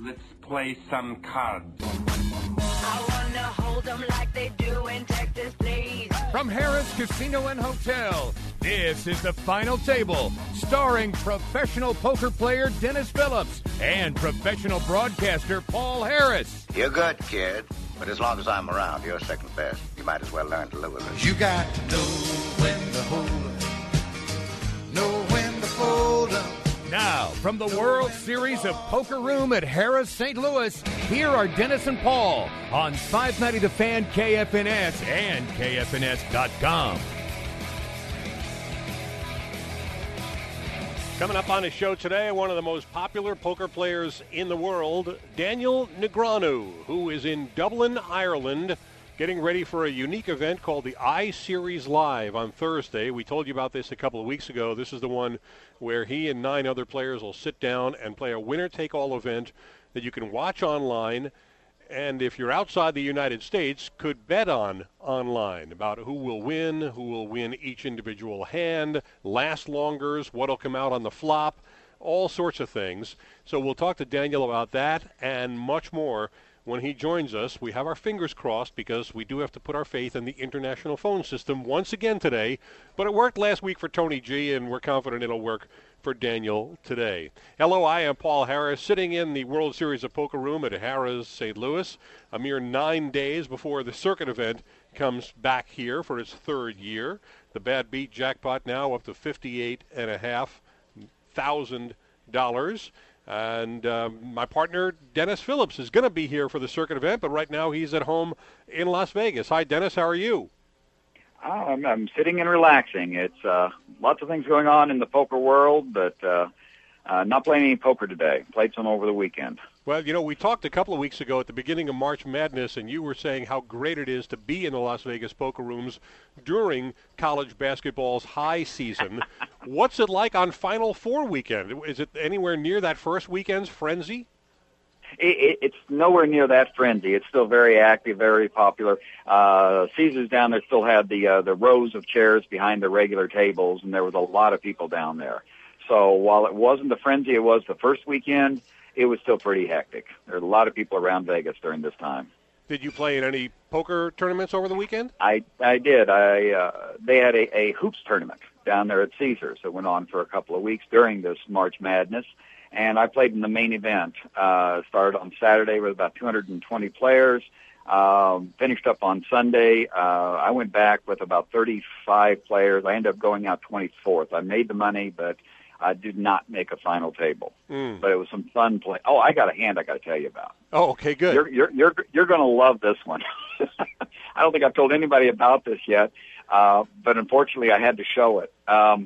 Let's play some cards. I wanna hold them like they do in Texas, please. From Harrah's Casino and Hotel, this is The Final Table, starring professional poker player Dennis Phillips and professional broadcaster Paul Harris. You're good, kid, but as long as I'm around, you're second best. You might as well learn to live with it. You got to know when to hold up, know when to fold up. Now, from the World Series of Poker Room at Harrah's St. Louis, here are Dennis and Paul on 590 The Fan, KFNS, and KFNS.com. Coming up on the show today, one of the most popular poker players in the world, Daniel Negreanu, who is in Dublin, Ireland, getting ready for a unique event called the I-Series Live on Thursday. We told you about this a couple of weeks ago. This is the one where he and 9 other players will sit down and play a winner-take-all event that you can watch online, and if you're outside the United States, could bet on online about who will win each individual hand, last longers, what will come out on the flop, all sorts of things. So we'll talk to Daniel about that and much more when he joins us. We have our fingers crossed because we do have to put our faith in the international phone system once again today. But it worked last week for Tony G, and we're confident it'll work for Daniel today. Hello, I am Paul Harris, sitting in the World Series of Poker Room at Harrah's St. Louis, a mere 9 days before the circuit event comes back here for its 3rd year. The Bad Beat jackpot now up to $58,500. And my partner, Dennis Phillips, is going to be here for the circuit event, but right now he's at home in Las Vegas. Hi, Dennis. How are you? I'm sitting and relaxing. It's lots of things going on in the poker world, but not playing any poker today. Played some over the weekend. Well, you know, we talked a couple of weeks ago at the beginning of March Madness, and you were saying how great it is to be in the Las Vegas poker rooms during college basketball's high season. What's it like on Final Four weekend? Is it anywhere near that first weekend's frenzy? It's nowhere near that frenzy. It's still very active, very popular. Caesars down there still had the rows of chairs behind the regular tables, and there was a lot of people down there. So while it wasn't the frenzy it was the first weekend, it was still pretty hectic. There were a lot of people around Vegas during this time. Did you play in any poker tournaments over the weekend? I did. They had a hoops tournament down there at Caesars that went on for a couple of weeks during this March Madness, and I played in the main event. Started on Saturday with about 220 players. Finished up on Sunday. I went back with about 35 players. I ended up going out 24th. I made the money, but I did not make a final table. But it was some fun play. Oh, I got a hand I got to tell you about. Oh, okay, good. You're going to love this one. I don't think I've told anybody about this yet, but unfortunately I had to show it.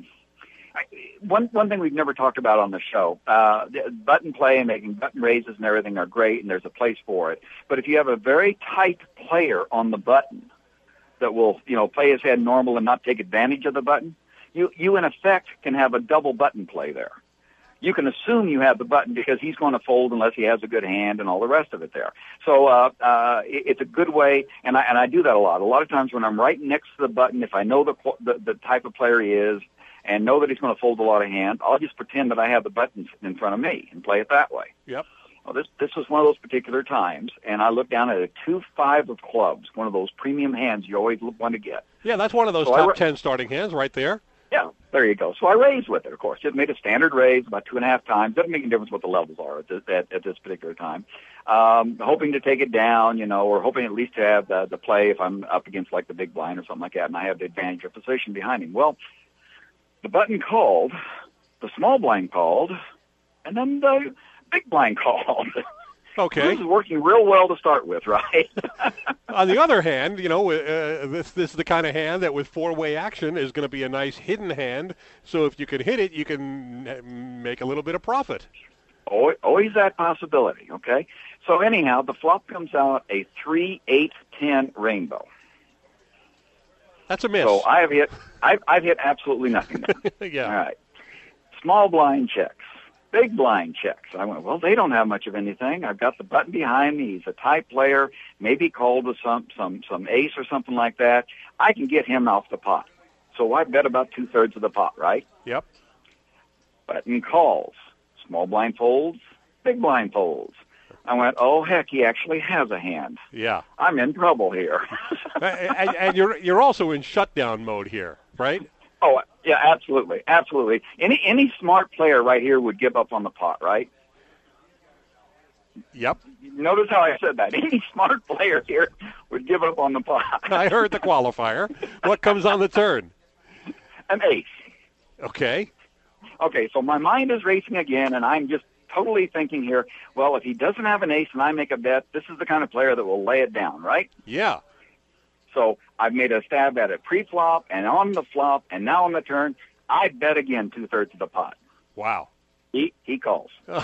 One thing we've never talked about on the show, button play and making button raises and everything are great, and there's a place for it. But if you have a very tight player on the button that will, play his hand normal and not take advantage of the button, you in effect can have a double button play there. You can assume you have the button because he's going to fold unless he has a good hand and all the rest of it there. So it's a good way, and I do that a lot. A lot of times when I'm right next to the button, if I know the type of player he is and know that he's going to fold a lot of hands, I'll just pretend that I have the button in front of me and play it that way. Yep. Well, this was one of those particular times, and I looked down at a 2-5 of clubs, one of those premium hands you always want to get. Yeah, that's one of those top 10 starting hands right there. Yeah, there you go. So I raised with it, of course. Just made a standard raise about 2.5 times. Doesn't make any difference what the levels are at this particular time. Hoping to take it down, or hoping at least to have the play if I'm up against like the big blind or something like that, and I have the advantage of position behind him. Well, the button called, the small blind called, and then the big blind called. Okay. This is working real well to start with, right? On the other hand, this is the kind of hand that with four-way action is going to be a nice hidden hand. So if you can hit it, you can make a little bit of profit. Always that possibility, okay? So anyhow, the flop comes out a 3-8-10 rainbow. That's a miss. So I've hit absolutely nothing. Yeah. All right. Small blind checks. Big blind checks. I went, well, they don't have much of anything. I've got the button behind me. He's a tight player, maybe called with some ace or something like that. I can get him off the pot. So I bet about 2/3 of the pot, right? Yep. Button calls. Small blind folds. Big blind folds. I went, oh, heck, he actually has a hand. Yeah. I'm in trouble here. and you're also in shutdown mode here, right? Oh, yeah, absolutely, absolutely. Any smart player right here would give up on the pot, right? Yep. Notice how I said that. Any smart player here would give up on the pot. I heard the qualifier. What comes on the turn? An ace. Okay. Okay, so my mind is racing again, and I'm just totally thinking here, well, if he doesn't have an ace and I make a bet, this is the kind of player that will lay it down, right? Yeah. So I've made a stab at it pre-flop and on the flop, and now on the turn, I bet again 2/3 of the pot. Wow. He calls. Oh.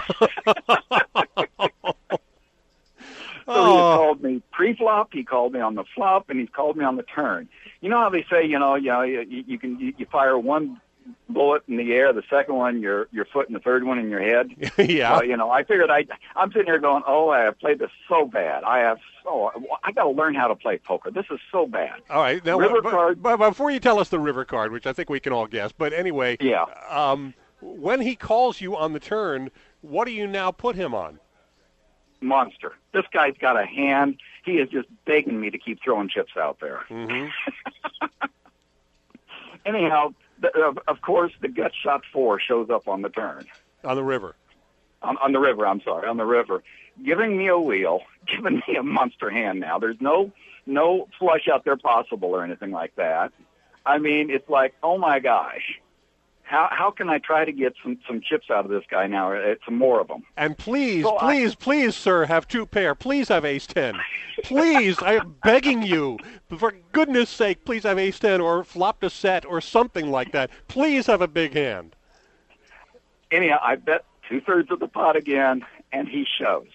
So he called me pre-flop, he called me on the flop, and he's called me on the turn. You know how they say, you fire one bullet in the air, the second one your foot, and the third one in your head. Yeah. Well, I figured I'm sitting here going, oh, I have played this so bad. I got to learn how to play poker. This is so bad. All right. Now, river card. But before you tell us the river card, which I think we can all guess, but anyway, yeah. When he calls you on the turn, what do you now put him on? Monster. This guy's got a hand. He is just begging me to keep throwing chips out there. Mm-hmm. Anyhow, of course, the gut shot 4 shows up on the turn. On the river. On the river, I'm sorry, on the river. Giving me a wheel, giving me a monster hand now. There's no flush out there possible or anything like that. I mean, it's like, oh my gosh. How can I try to get some chips out of this guy now? Some more of them. And please, sir, have 2 pair. Please have ace-10. Please, I'm begging you. For goodness sake, please have ace-10 or flop to set or something like that. Please have a big hand. Anyhow, I bet 2/3 of the pot again, and he shows.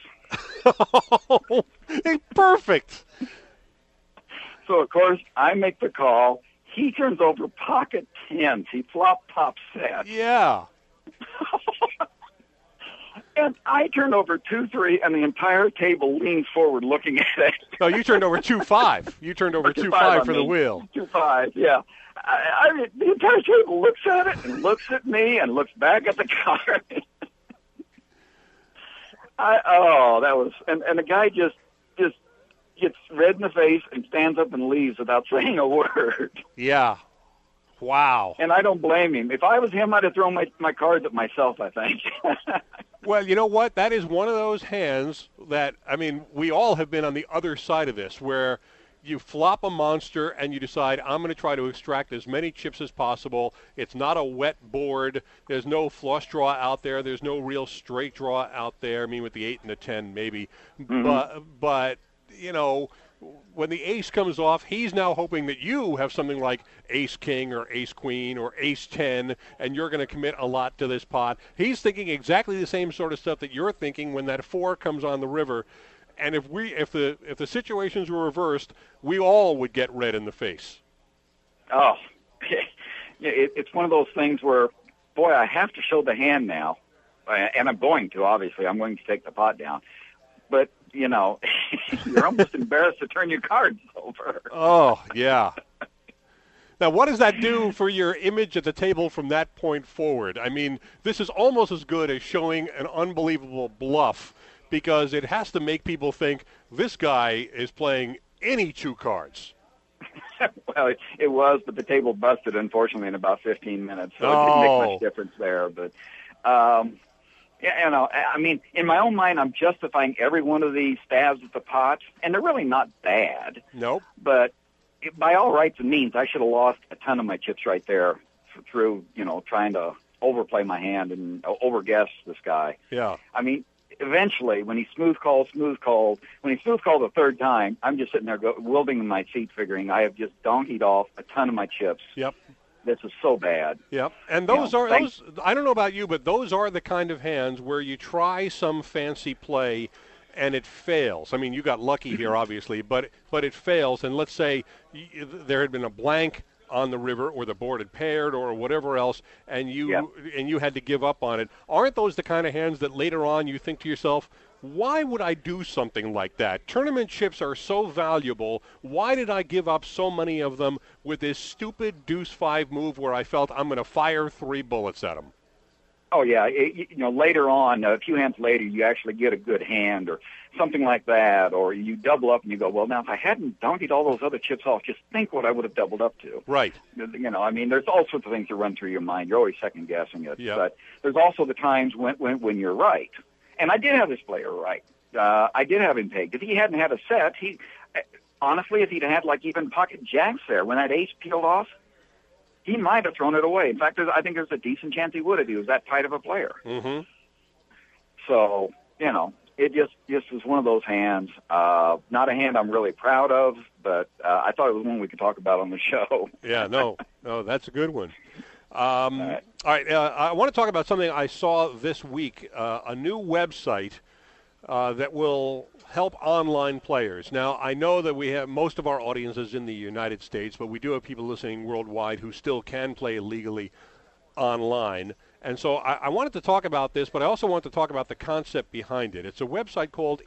Perfect. So, of course, I make the call. He turns over pocket 10s. He flop top set. Yeah. And I turn over 2-3, and the entire table leans forward looking at it. No, you turned over 2-5. You turned over 2-5 for the wheel. 2-5, yeah. I mean, the entire table looks at it and looks at me and looks back at the card. And the guy just gets red in the face and stands up and leaves without saying a word. Yeah. Wow. And I don't blame him. If I was him, I'd have thrown my cards at myself, I think. Well, you know what? That is one of those hands that, I mean, we all have been on the other side of this, where you flop a monster and you decide, I'm going to try to extract as many chips as possible. It's not a wet board. There's no flush draw out there. There's no real straight draw out there. I mean, with the 8 and the 10, maybe. Mm-hmm. But you know, when the ace comes off, he's now hoping that you have something like ace-king or ace-queen or ace-10, and you're going to commit a lot to this pot. He's thinking exactly the same sort of stuff that you're thinking when that 4 comes on the river. And if the situations were reversed, we all would get red in the face. Oh, it's one of those things where, boy, I have to show the hand now, and I'm going to, obviously. I'm going to take the pot down. But, you know, you're almost embarrassed to turn your cards over. Oh, yeah. Now, what does that do for your image at the table from that point forward? I mean, this is almost as good as showing an unbelievable bluff, because it has to make people think this guy is playing any 2 cards. Well, it was, but the table busted, unfortunately, in about 15 minutes, so it didn't make much difference there. But, yeah, you know, I mean, in my own mind, I'm justifying every one of these stabs at the pot, and they're really not bad. Nope. But by all rights and means, I should have lost a ton of my chips right there through, you know, trying to overplay my hand and overguess this guy. Yeah. I mean, eventually, when he smooth called, when he smooth called the 3rd time, I'm just sitting there wielding in my seat, figuring I have just donkeyed off a ton of my chips. Yep. This is so bad. Yep. And those I don't know about you, but those are the kind of hands where you try some fancy play and it fails. I mean, you got lucky here, obviously, but it fails. And let's say there had been a blank on the river, or the board had paired, or whatever else, and you had to give up on it. Aren't those the kind of hands that later on you think to yourself, why would I do something like that? Tournament chips are so valuable. Why did I give up so many of them with this stupid deuce 5 move where I felt I'm going to fire 3 bullets at them? Oh, yeah. Later on, a few hands later, you actually get a good hand or something like that, or you double up and you go, well, now, if I hadn't donkeyed all those other chips off, just think what I would have doubled up to. Right. There's all sorts of things that run through your mind. You're always second-guessing it. Yep. But there's also the times when you're right. And I did have this player right. I did have him pegged. If he hadn't had a set, honestly, if he'd had, even pocket jacks there, when that ace peeled off, he might have thrown it away. In fact, I think there's a decent chance he would have. He was that tight of a player. Mm-hmm. So, it just was one of those hands. Not a hand I'm really proud of, but I thought it was one we could talk about on the show. Yeah, no, that's a good one. All right, I want to talk about something I saw this week, a new website that will help online players. Now, I know that we have most of our audiences in the United States, but we do have people listening worldwide who still can play legally online. And so I wanted to talk about this, but I also want to talk about the concept behind it. It's a website called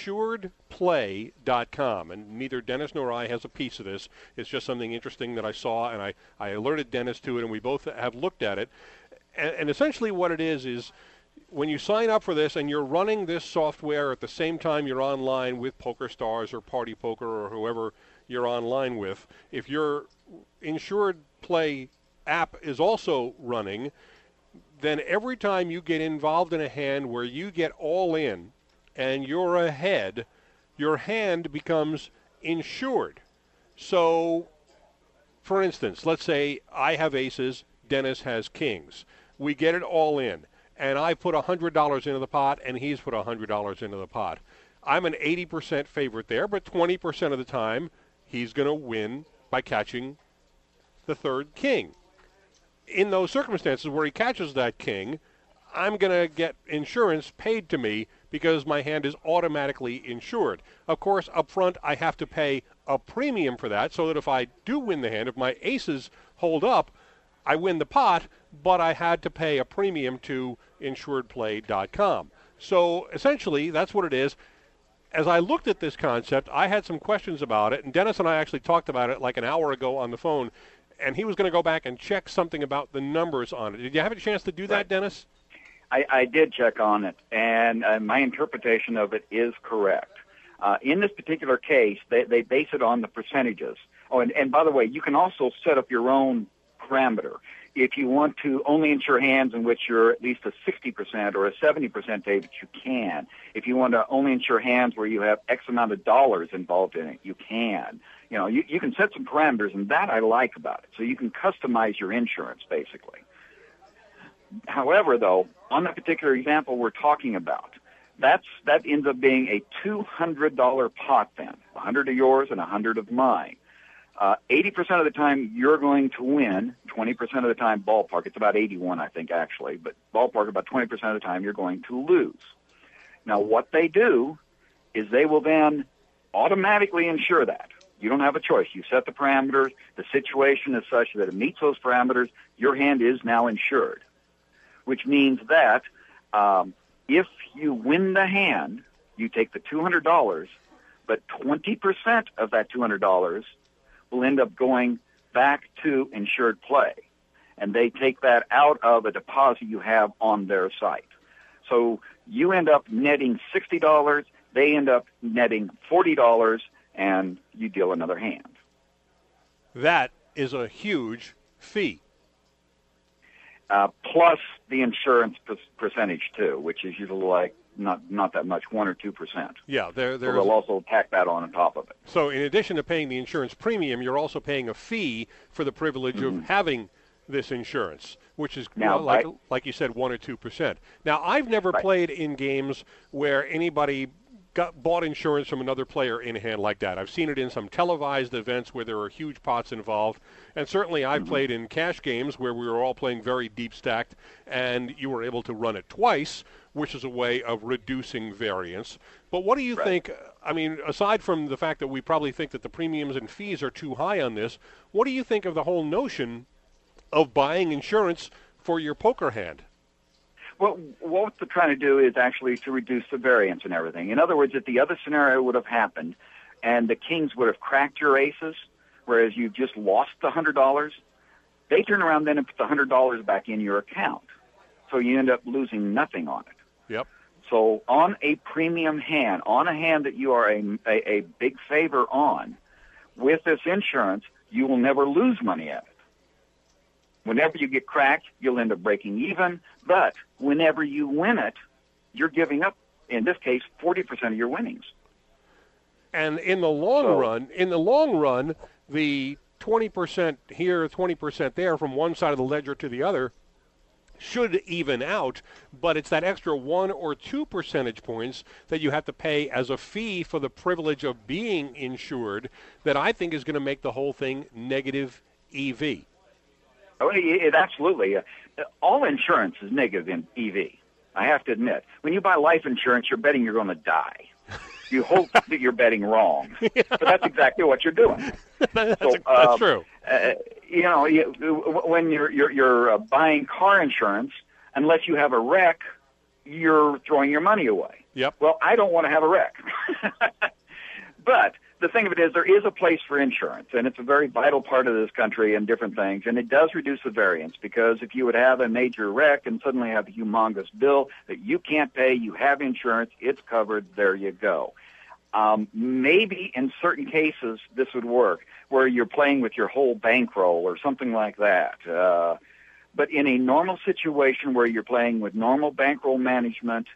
insuredplay.com, and neither Dennis nor I has a piece of this. It's just something interesting that I saw, and I alerted Dennis to it, and we both have looked at it. And essentially what it is when you sign up for this and you're running this software at the same time you're online with PokerStars or Party Poker or whoever you're online with, if your Insured Play app is also running, then every time you get involved in a hand where you get all in and you're ahead, your hand becomes insured. So, for instance, let's say I have aces, Dennis has kings. We get it all in, and I put $100 into the pot, and he's put $100 into the pot. I'm an 80% favorite there, but 20% of the time, he's going to win by catching the third king. In those circumstances where he catches that king, I'm going to get insurance paid to me because my hand is automatically insured. Of course, up front, I have to pay a premium for that so that if I do win the hand, if my aces hold up, I win the pot, but I had to pay a premium to insuredplay.com. So essentially, that's what it is. As I looked at this concept, I had some questions about it, and Dennis and I actually talked about it like an hour ago on the phone, and he was going to go back and check something about the numbers on it. Did you have a chance to do that, Right. Dennis? I did check on it, and my interpretation of it is correct. In this particular case, they base it on the percentages. Oh, and by the way, you can also set up your own parameter. If you want to only insure hands in which you're at least a 60% or a 70% favorite, you can. If you want to only insure hands where you have X amount of dollars involved in it, you can. You can set some parameters, and that I like about it. So you can customize your insurance, basically. However, though, on the particular example we're talking about, that ends up being a $200 pot then, 100 of yours and 100 of mine. 80% of the time you're going to win, 20% of the time ballpark. It's about 81, I think, actually, but ballpark about 20% of the time you're going to lose. Now, what they do is they will then automatically insure that. You don't have a choice. You set the parameters. The situation is such that it meets those parameters. Your hand is now insured, which means that if you win the hand, you take the $200, but 20% of that $200 will end up going back to Insured Play, and they take that out of a deposit you have on their site. So you end up netting $60, they end up netting $40, and you deal another hand. That is a huge fee. Plus the insurance percentage, too, which is usually like not that much, 1 or 2%. Yeah, so they'll also tack that on top of it. So in addition to paying the insurance premium, you're also paying a fee for the privilege of having this insurance, which is now, like you said, 1 or 2%. Now, I've never played in games where anybody bought insurance from another player in a hand like that. I've seen it in some televised events where there are huge pots involved, and certainly I've played in cash games where we were all playing very deep stacked, and you were able to run it twice, which is a way of reducing variance. But what do you think, I mean, aside from the fact that we probably think that the premiums and fees are too high on this, what do you think of the whole notion of buying insurance for your poker hand? Well, what they're trying to do is actually to reduce the variance and everything. In other words, if the other scenario would have happened and the kings would have cracked your aces, whereas you just lost the $100, they turn around then and put the $100 back in your account. so you end up losing nothing on it. Yep. So on a premium hand, on a hand that you are a big favor on, with this insurance, you will never lose money at it. Whenever you get cracked, you'll end up breaking even. But whenever you win it, you're giving up, in this case, 40% of your winnings. And in the long run, the 20% here, 20% there from one side of the ledger to the other should even out, but it's that extra 1 or 2 percentage points that you have to pay as a fee for the privilege of being insured that I think is going to make the whole thing negative EV. Oh, absolutely. All insurance is negative in EV, I have to admit. When you buy life insurance, you're betting you're going to die. You hope that you're betting wrong, but that's exactly what you're doing. That's true. When you're buying car insurance, unless you have a wreck, you're throwing your money away. Yep. Well, I don't want to have a wreck. But the thing of it is, there is a place for insurance, and it's a very vital part of this country and different things, and it does reduce the variance, because if you would have a major wreck and suddenly have a humongous bill that you can't pay, you have insurance, it's covered, there you go. Maybe in certain cases this would work, where you're playing with your whole bankroll or something like that. But in a normal situation where you're playing with normal bankroll management,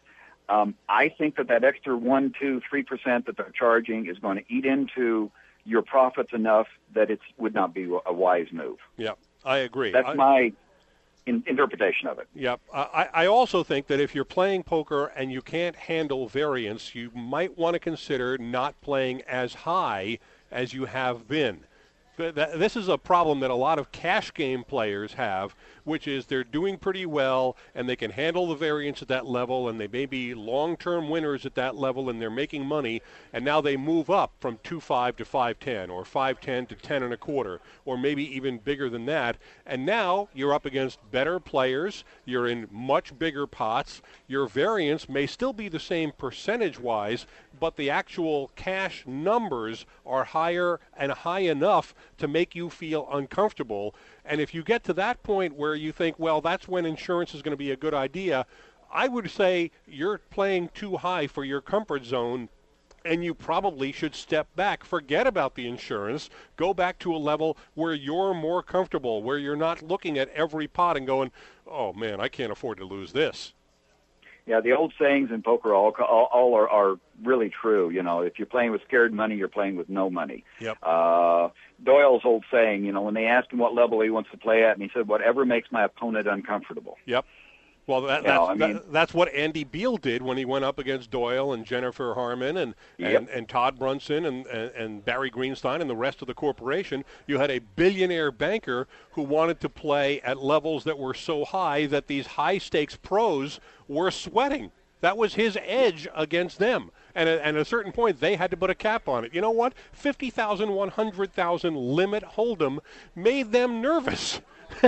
I think that extra 1%, 2%, 3% that they're charging is going to eat into your profits enough that it would not be a wise move. Yeah, I agree. That's my interpretation of it. Yep. I also think that if you're playing poker and you can't handle variance, you might want to consider not playing as high as you have been. This is a problem that a lot of cash game players have, which is they're doing pretty well and they can handle the variance at that level, and they may be long-term winners at that level and they're making money, and now they move up from 2.5 to 5.10 or 5.10 to 10.25 or maybe even bigger than that, and now you're up against better players, you're in much bigger pots, your variance may still be the same percentage-wise, but the actual cash numbers are higher and high enough to make you feel uncomfortable. And if you get to that point where you think, well, that's when insurance is going to be a good idea, I would say you're playing too high for your comfort zone, and you probably should step back. Forget about the insurance. Go back to a level where you're more comfortable, where you're not looking at every pot and going, oh, man, I can't afford to lose this. Yeah, the old sayings in poker all are really true. You know, if you're playing with scared money, you're playing with no money. Yep. Doyle's old saying, you know, when they asked him what level he wants to play at, and he said, whatever makes my opponent uncomfortable. Yep. Well, that's what Andy Beal did when he went up against Doyle and Jennifer Harmon and Todd Brunson and Barry Greenstein and the rest of the corporation. You had a billionaire banker who wanted to play at levels that were so high that these high-stakes pros were sweating. That was his edge against them. And at a certain point, they had to put a cap on it. You know what? 50,000, 100,000 limit hold'em made them nervous.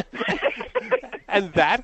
And that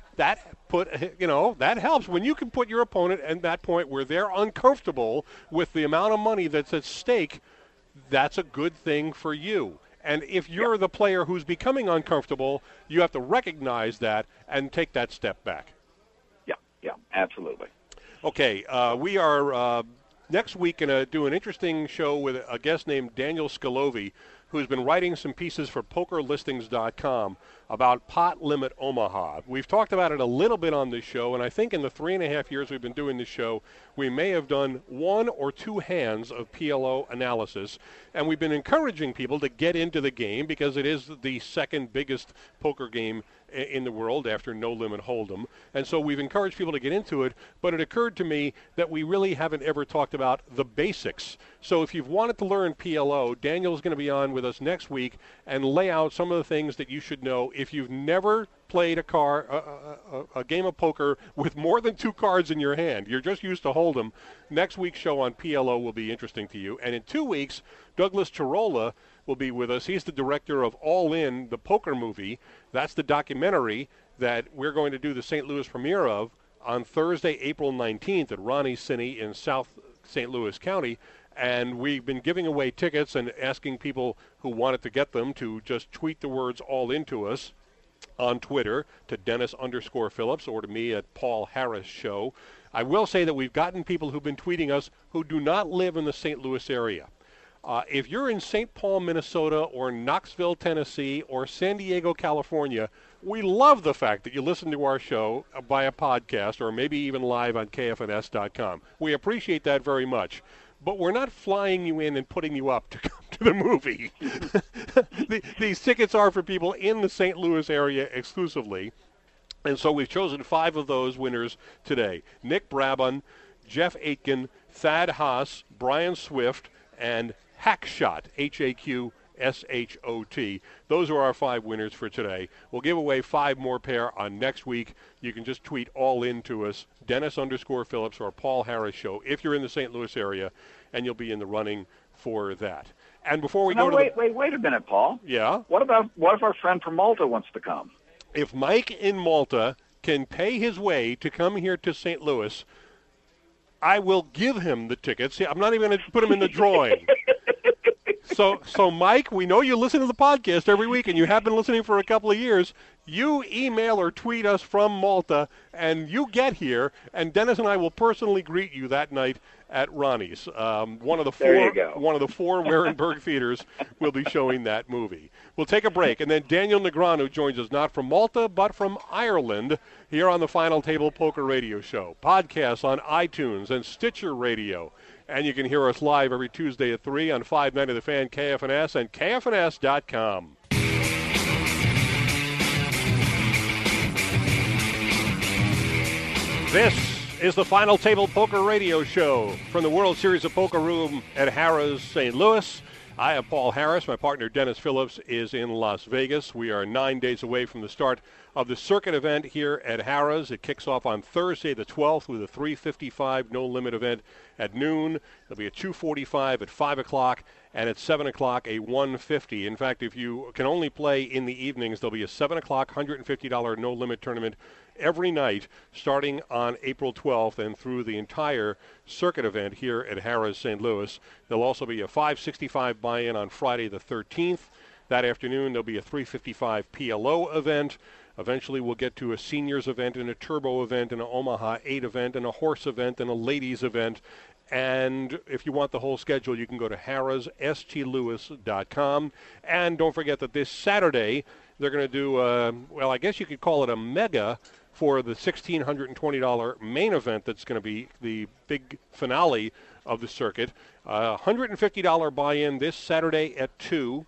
helps. When you can put your opponent at that point where they're uncomfortable with the amount of money that's at stake, that's a good thing for you. And if you're the player who's becoming uncomfortable, you have to recognize that and take that step back. Yeah, absolutely. Okay, we are next week going to do an interesting show with a guest named Daniel Scalovi, who's been writing some pieces for PokerListings.com about Pot Limit Omaha. We've talked about it a little bit on this show, and I think in the 3.5 years we've been doing this show, we may have done 1 or 2 hands of PLO analysis, and we've been encouraging people to get into the game because it is the second biggest poker game in the world after No Limit Hold'em. And so we've encouraged people to get into it, but it occurred to me that we really haven't ever talked about the basics. So if you've wanted to learn PLO, Daniel's going to be on with us next week and lay out some of the things that you should know if you've never played a game of poker with more than 2 cards in your hand. You're just used to Hold'em. Next week's show on PLO will be interesting to you. And in 2 weeks, Douglas Chirola will be with us. He's the director of All In, the poker movie. That's the documentary that we're going to do the St. Louis premiere of on Thursday, April 19th at Ronnie Cine in South St. Louis County. And we've been giving away tickets and asking people who wanted to get them to just tweet the words All In to us. on Twitter to Dennis_Phillips or to me at Paul Harris Show. I will say that we've gotten people who've been tweeting us who do not live in the St. Louis area. If you're in St. Paul, Minnesota, or Knoxville, Tennessee, or San Diego, California, we love the fact that you listen to our show by a podcast or maybe even live on KFNS.com. We appreciate that very much. But we're not flying you in and putting you up to come to the movie. These tickets are for people in the St. Louis area exclusively. And so we've chosen 5 of those winners today. Nick Brabham, Jeff Aitken, Thad Haas, Brian Swift, and Hackshot, Haqshot. Those are our 5 winners for today. We'll give away 5 more pair on next week. You can just tweet all in to us, Dennis_Phillips or Paul Harris Show, if you're in the St. Louis area, and you'll be in the running for that. And before we go to wait a minute, Paul. Yeah? What if our friend from Malta wants to come? If Mike in Malta can pay his way to come here to St. Louis, I will give him the tickets. See, I'm not even going to put him in the drawing. So, Mike, we know you listen to the podcast every week, and you have been listening for a couple of years. You email or tweet us from Malta, and you get here, and Dennis and I will personally greet you that night at Ronnie's. One of the 4 Warenberg theaters will be showing that movie. We'll take a break, and then Daniel Negreanu joins us not from Malta, but from Ireland, here on the Final Table Poker Radio Show. Podcasts on iTunes and Stitcher Radio. And you can hear us live every Tuesday at 3 on 590 The Fan, KFNS, and KFNS.com. This is the Final Table Poker Radio Show from the World Series of Poker Room at Harrah's, St. Louis. I am Paul Harris. My partner Dennis Phillips is in Las Vegas. We are 9 days away from the start of the circuit event here at Harrah's. It kicks off on Thursday the 12th with a 3:55 no-limit event at noon. There'll be a 2:45 at 5 o'clock, and at 7 o'clock a 150. In fact, if you can only play in the evenings, there'll be a 7 o'clock $150 no-limit tournament every night starting on April 12th and through the entire circuit event here at Harrah's St. Louis. There'll also be a 565 buy-in on Friday the 13th. That afternoon, there'll be a 355 PLO event. Eventually, we'll get to a seniors event and a turbo event and an Omaha 8 event and a horse event and a ladies event. And if you want the whole schedule, you can go to harrahsStLouis.com. And don't forget that this Saturday, they're going to do, I guess you could call it a mega for the $1,620 main event that's going to be the big finale of the circuit. $150 buy-in this Saturday at 2.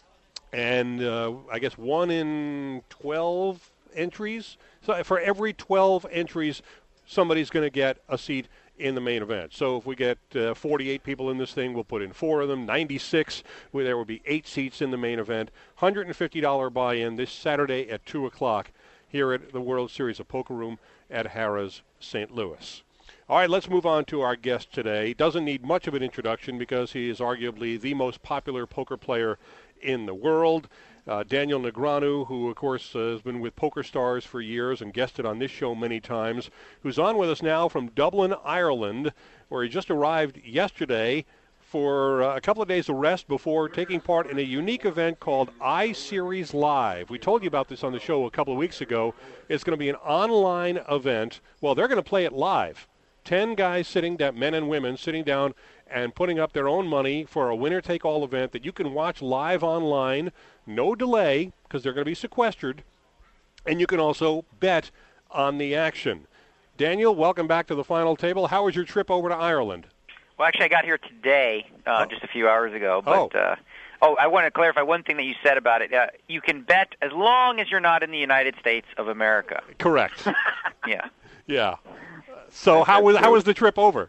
And I guess 1 in 12 entries. So for every 12 entries, somebody's going to get a seat in the main event. So if we get 48 people in this thing, we'll put in 4 of them. 96, where there will be 8 seats in the main event. $150 buy-in this Saturday at 2 o'clock here at the World Series of Poker Room at Harrah's, St. Louis. All right, let's move on to our guest today. Doesn't need much of an introduction because he is arguably the most popular poker player in the world. Daniel Negreanu, who, of course, has been with PokerStars for years and guested on this show many times, who's on with us now from Dublin, Ireland, where he just arrived yesterday for a couple of days of rest before taking part in a unique event called iSeries Live. We told you about this on the show a couple of weeks ago. It's going to be an online event. Well, they're going to play it live. 10 guys sitting down, men and women, sitting down and putting up their own money for a winner-take-all event that you can watch live online, no delay, because they're going to be sequestered, and you can also bet on the action. Daniel, welcome back to the Final Table. How was your trip over to Ireland? Well, actually, I got here today, just a few hours ago. But I want to clarify one thing that you said about it. You can bet as long as you're not in the United States of America. Correct. Yeah. Yeah. So how was the trip over?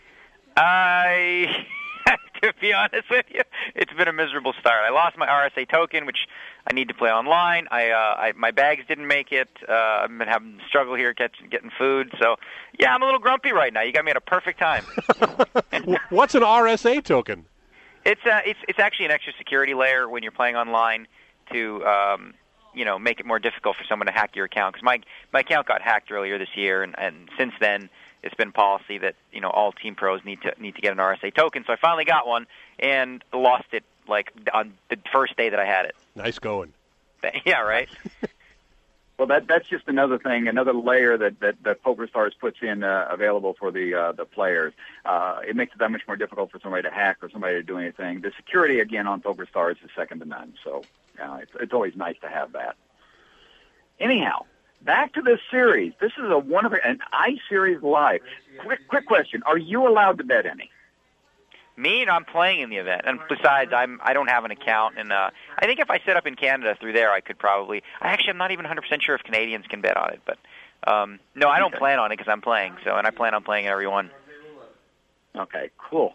To be honest with you, it's been a miserable start. I lost my RSA token, which I need to play online. My bags didn't make it. I've been having struggle here getting food. So, yeah, I'm a little grumpy right now. You got me at a perfect time. What's an RSA token? It's actually an extra security layer when you're playing online to make it more difficult for someone to hack your account. Because my account got hacked earlier this year, and since then it's been policy that all team pros need to get an RSA token. So I finally got one and lost it like on the first day that I had it. Nice going. Yeah, right. Well, that's just another thing, another layer that PokerStars puts in available for the players. It makes it that much more difficult for somebody to hack or somebody to do anything. The security, again, on PokerStars is second to none. So it's always nice to have that. Anyhow, back to this series. This is an iSeries Live. Quick question: are you allowed to bet any? Me, I'm playing in the event, and besides, I don't have an account, and I think if I set up in Canada through there, I could probably. I'm not even 100% sure if Canadians can bet on it, but no, I don't plan on it because I'm playing. So, and I plan on playing every one. Okay, cool.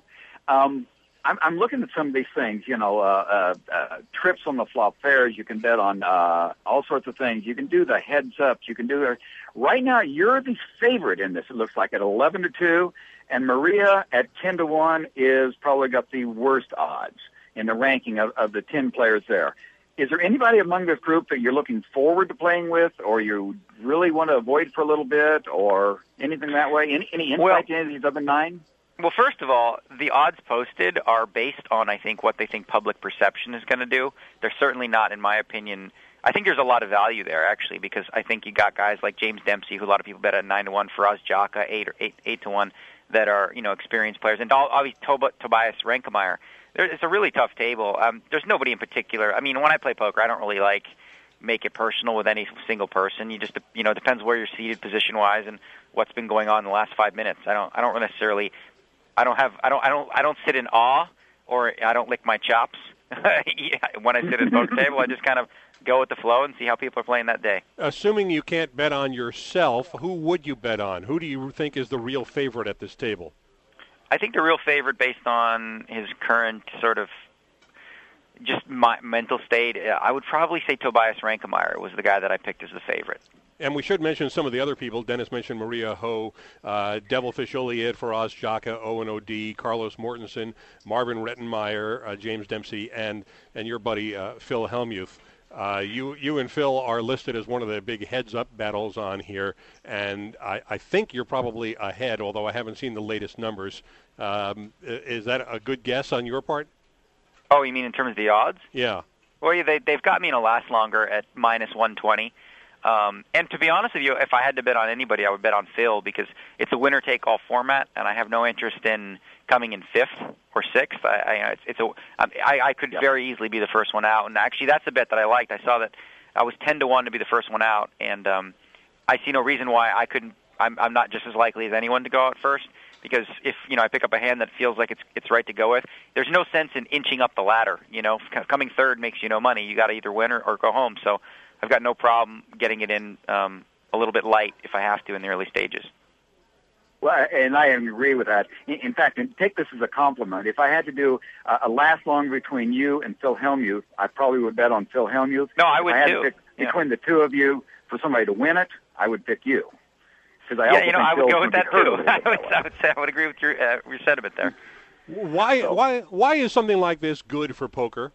I'm looking at some of these things. Trips on the flop pairs. You can bet on all sorts of things. You can do the heads ups. You can do right now. You're the favorite in this. It looks like at 11-2. And Maria at 10-1 is probably got the worst odds in the ranking of the 10 players there. Is there anybody among this group that you're looking forward to playing with, or you really want to avoid for a little bit, or anything that way? Any insight to any of these other 9? Well, first of all, the odds posted are based on, I think, what they think public perception is going to do. They're certainly not, in my opinion. I think there's a lot of value there, actually, because I think you got guys like James Dempsey, who a lot of people bet at 9-1, Faraz Jaka, 8-1. That are, experienced players. And obviously Tobias Renkemeyer. It's a really tough table. There's nobody in particular. I mean, when I play poker, I don't really make it personal with any single person. You just, it depends where you're seated position-wise and what's been going on in the last 5 minutes. I don't necessarily, I don't sit in awe, or I don't lick my chops when I sit at a poker table. I just kind of go with the flow and see how people are playing that day. Assuming you can't bet on yourself, who would you bet on? Who do you think is the real favorite at this table? I think the real favorite, based on his current sort of just mental state, I would probably say Tobias Renkemeyer was the guy that I picked as the favorite. And we should mention some of the other people. Dennis mentioned Maria Ho, Devilfish Oliad, Faraz Jaka, Owen O'D, Carlos Mortensen, Marvin Rettenmeyer, James Dempsey, and your buddy Phil Hellmuth. You and Phil are listed as one of the big heads-up battles on here, and I think you're probably ahead, although I haven't seen the latest numbers. Is that a good guess on your part? Oh, you mean in terms of the odds? Yeah. Well, they've got me in a last longer at -120. And to be honest with you, if I had to bet on anybody, I would bet on Phil, because it's a winner-take-all format, and I have no interest in coming in 5th or 6th. I could very easily be the first one out, and actually that's a bet that I liked. I saw that I was 10-1 to be the first one out, and I see no reason why I couldn't. I'm not just as likely as anyone to go out first, because if I pick up a hand that feels like it's right to go with, there's no sense in inching up the ladder. Coming third makes you no money. You got to either win or go home. So I've got no problem getting it in a little bit light if I have to in the early stages. Well, and I agree with that. In fact, and take this as a compliment. If I had to do a last long between you and Phil Hellmuth, I probably would bet on Phil Hellmuth. No, I would if I had too. To pick between the two of you for somebody to win it, I would pick you. I would go with that too. I would agree with your sentiment there. Why is something like this good for poker?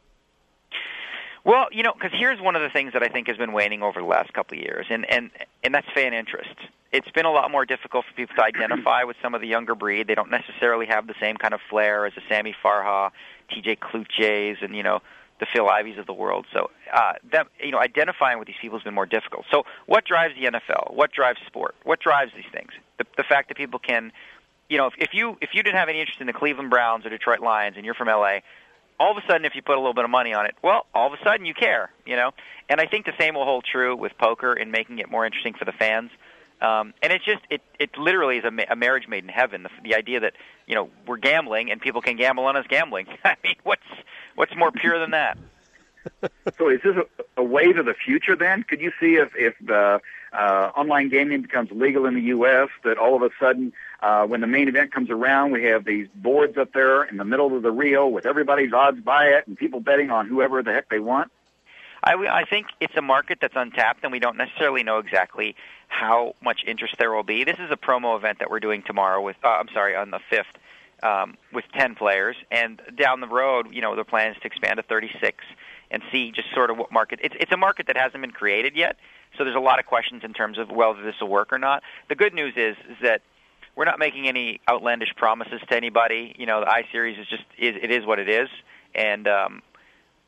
Well, because here's one of the things that I think has been waning over the last couple of years, and that's fan interest. It's been a lot more difficult for people to identify with some of the younger breed. They don't necessarily have the same kind of flair as the Sammy Farha, TJ Kluches, and the Phil Ivies of the world. So identifying with these people has been more difficult. So what drives the NFL? What drives sport? What drives these things? The fact that people can, if you didn't have any interest in the Cleveland Browns or Detroit Lions and you're from LA, all of a sudden, if you put a little bit of money on it, well, all of a sudden you care, And I think the same will hold true with poker in making it more interesting for the fans. And it's just, it literally is a marriage made in heaven. The idea that, we're gambling and people can gamble on us gambling. I mean, what's more pure than that? So is this a wave of the future then? Could you see if the online gaming becomes legal in the U.S., that all of a sudden, when the main event comes around, we have these boards up there in the middle of the reel with everybody's odds by it and people betting on whoever the heck they want? I think it's a market that's untapped, and we don't necessarily know exactly how much interest there will be. This is a promo event that we're doing tomorrow on the 5th, with 10 players, and down the road, the plan is to expand to 36 and see just sort of what market. It's a market that hasn't been created yet, so there's a lot of questions in terms of whether this will work or not. The good news is that we're not making any outlandish promises to anybody. The iSeries is what it is, and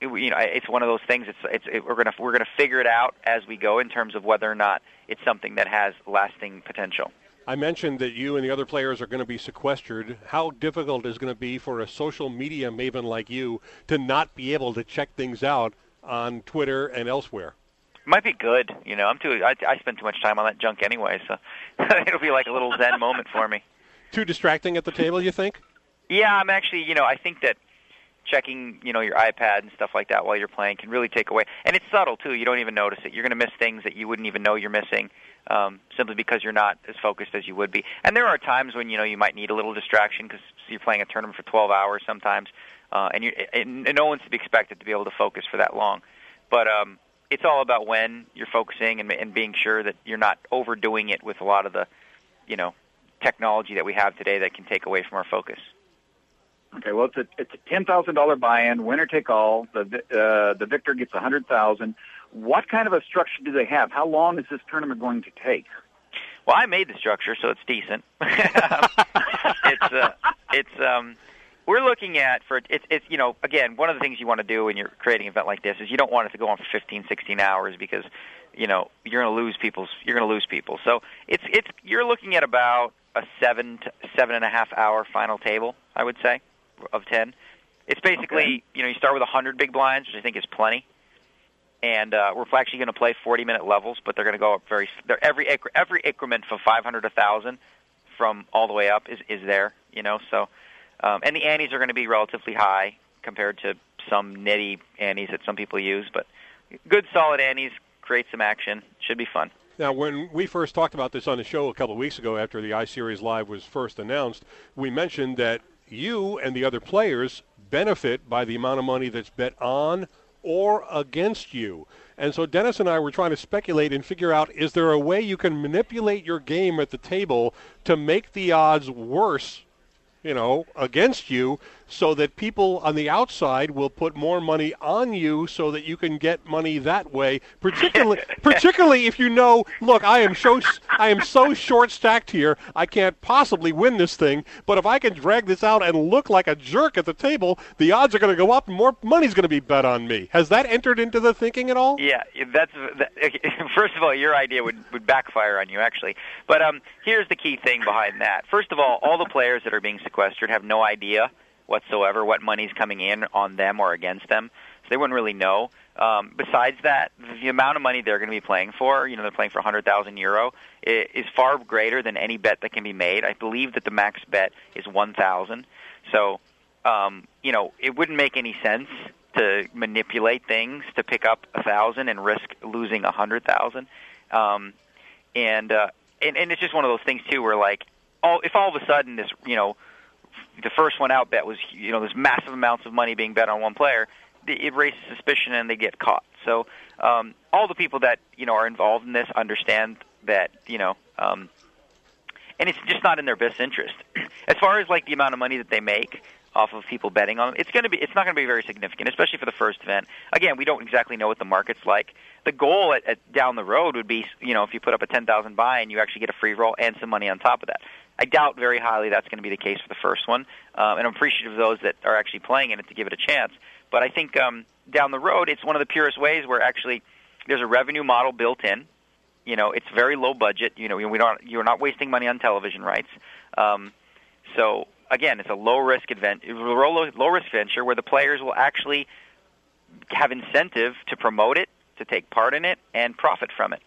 it's one of those things. We're gonna figure it out as we go in terms of whether or not it's something that has lasting potential. I mentioned that you and the other players are going to be sequestered. How difficult is it going to be for a social media maven like you to not be able to check things out on Twitter and elsewhere? It might be good. I spend too much time on that junk anyway, so it'll be like a little zen moment for me. Too distracting at the table, you think? Yeah, I'm actually, I think that checking, your iPad and stuff like that while you're playing can really take away. And it's subtle, too. You don't even notice it. You're going to miss things that you wouldn't even know you're missing simply because you're not as focused as you would be. And there are times when, you might need a little distraction because you're playing a tournament for 12 hours sometimes, and no one's to be expected to be able to focus for that long. But it's all about when you're focusing and being sure that you're not overdoing it with a lot of the, technology that we have today that can take away from our focus. Okay, well, it's a $10,000 buy-in, winner take all. The victor gets $100,000. What kind of a structure do they have? How long is this tournament going to take? Well, I made the structure, so it's decent. We're looking at again, one of the things you want to do when you're creating an event like this is you don't want it to go on for 15, 16 hours because you're going to lose people. So you're looking at about a 7 to 7.5 hour final table, I would say, of 10. It's basically, you start with 100 big blinds, which I think is plenty. And we're actually going to play 40-minute levels, but they're going to go up every increment from 500 to 1,000 from all the way up is there, So, and the antes are going to be relatively high compared to some nitty antes that some people use, but good solid antes, create some action, should be fun. Now, when we first talked about this on the show a couple of weeks ago after the iSeries Live was first announced, we mentioned that you and the other players benefit by the amount of money that's bet on or against you. And so Dennis and I were trying to speculate and figure out, is there a way you can manipulate your game at the table to make the odds worse, against you, so that people on the outside will put more money on you so that you can get money that way, particularly if look, I am so short-stacked here, I can't possibly win this thing, but if I can drag this out and look like a jerk at the table, the odds are going to go up and more money's going to be bet on me. Has that entered into the thinking at all? Yeah, first of all, your idea would backfire on you, actually. But here's the key thing behind that. First of all the players that are being sequestered have no idea whatsoever what money's coming in on them or against them, so they wouldn't really know. Besides that, the amount of money they're going to be playing for, they're playing for 100,000 euro, is far greater than any bet that can be made. I believe that the max bet is 1,000. So, it wouldn't make any sense to manipulate things to pick up 1,000 and risk losing 100,000. And it's just one of those things too, where if all of a sudden this, the first one out bet was, there's massive amounts of money being bet on one player, it raises suspicion and they get caught. So all the people that, are involved in this understand that, and it's just not in their best interest. As far as the amount of money that they make off of people betting on them, it's not going to be very significant, especially for the first event. Again, we don't exactly know what the market's like. The goal at down the road would be, if you put up a 10,000 buy and you actually get a free roll and some money on top of that. I doubt very highly that's going to be the case for the first one, and I'm appreciative of those that are actually playing in it to give it a chance. But I think down the road, it's one of the purest ways where actually there's a revenue model built in. It's very low budget. You're not wasting money on television rights. So again, it's a low risk venture where the players will actually have incentive to promote it, to take part in it, and profit from it.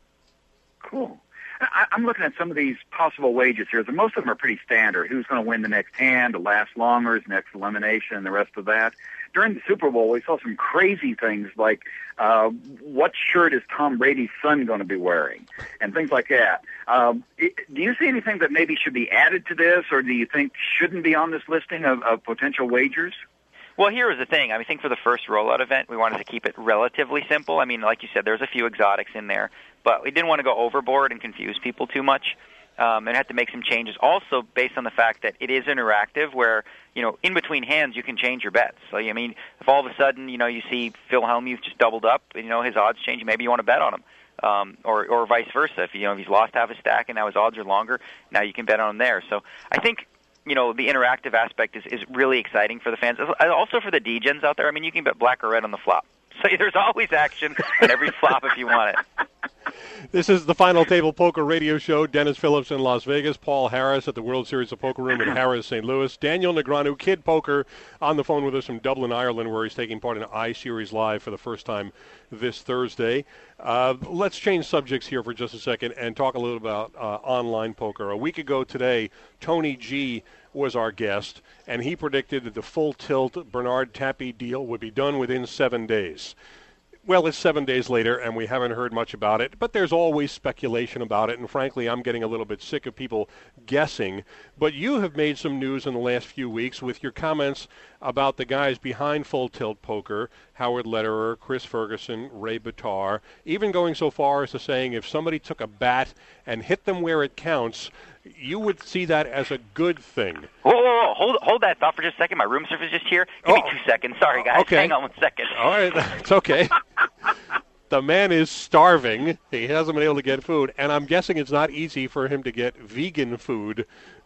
Cool. I'm looking at some of these possible wagers here. Most of them are pretty standard. Who's going to win the next hand, the last longers, next elimination, and the rest of that. During the Super Bowl, we saw some crazy things like what shirt is Tom Brady's son going to be wearing, and things like that. Do you see anything that maybe should be added to this, or do you think shouldn't be on this listing of potential wagers? Well, here is the thing. I think for the first rollout event, we wanted to keep it relatively simple. I mean, like you said, there's a few exotics in there, but we didn't want to go overboard and confuse people too much, and had to make some changes. Also, based on the fact that it is interactive, where in between hands you can change your bets. So, I mean, if all of a sudden you see Phil Hellmuth just doubled up, his odds change, maybe you want to bet on him, or vice versa. If if he's lost half his stack and now his odds are longer, now you can bet on him there. So, I think the interactive aspect is really exciting for the fans. Also for the D-gens out there, I mean, you can bet black or red on the flop. So there's always action on every flop if you want it. This is the Final Table Poker Radio Show. Dennis Phillips in Las Vegas, Paul Harris at the World Series of Poker Room in Harris, St. Louis. Daniel Negreanu, Kid Poker, on the phone with us from Dublin, Ireland, where he's taking part in iSeries Live for the first time this Thursday. Let's change subjects here for just a second and talk a little about online poker. A week ago today, Tony G was our guest, and he predicted that the full tilt Bernard Tapie deal would be done within 7 days. Well, it's 7 days later, and we haven't heard much about it, but there's always speculation about it, and frankly, I'm getting a little bit sick of people guessing. But you have made some news in the last few weeks with your comments about the guys behind Full Tilt Poker, Howard Lederer, Chris Ferguson, Ray Bitar, even going so far as to saying if somebody took a bat and hit them where it counts, you would see that as a good thing. Whoa. Hold that thought for just a second. My room service is just here. Give me 2 seconds. Sorry, guys. Okay. Hang on 1 second. All right, it's okay. The man is starving. He hasn't been able to get food, and I'm guessing it's not easy for him to get vegan food